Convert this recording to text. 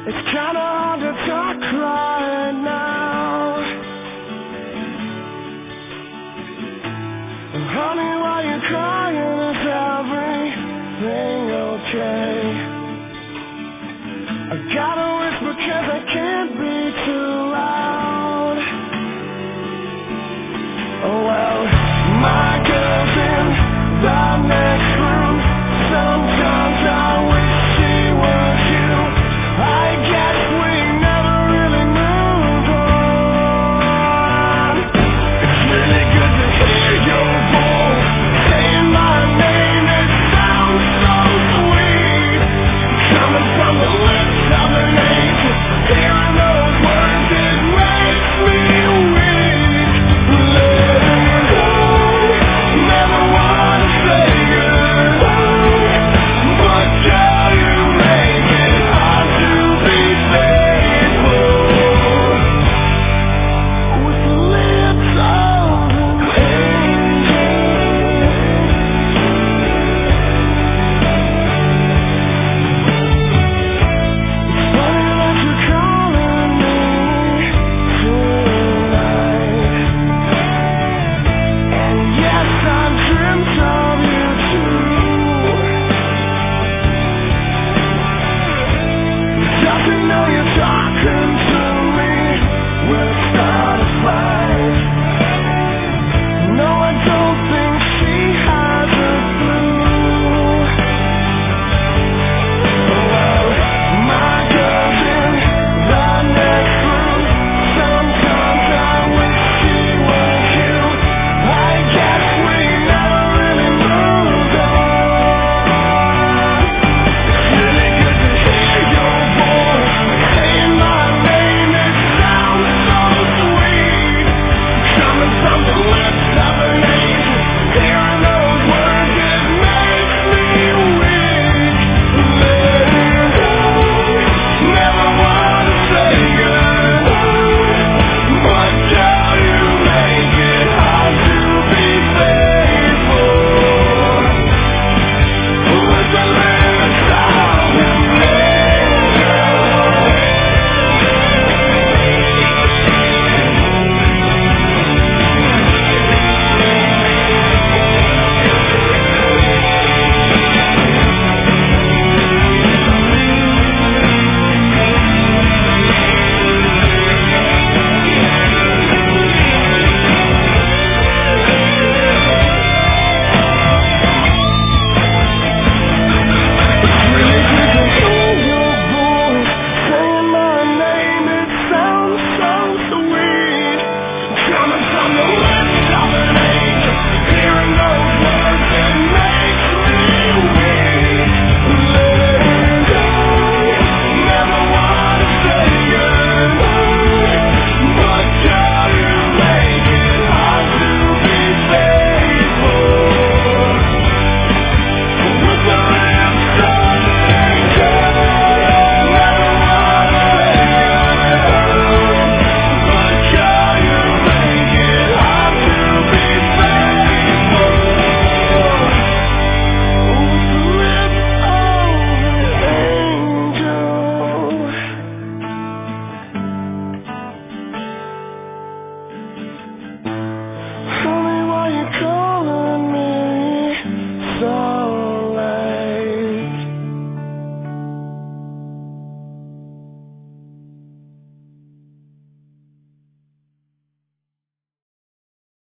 It's kinda hard to talk right now. Honey, why you crying? Is everything okay? I gotta whisper 'cause I can't be too loud. Oh well, my girl's in the next room. Sometimes I wish she was you. I guess we never really moved on. It's really good to hear your voice saying my name. It sounds so sweet, coming from the lips of an angel. Hearing those words, it makes me weak. Letting go, never wanna say goodbye, but girl, you make it hard to be faithful with the lips of an angel. It's funny that you're calling me tonight, and yes, I dreamt of you too. Doesn't know you're talking to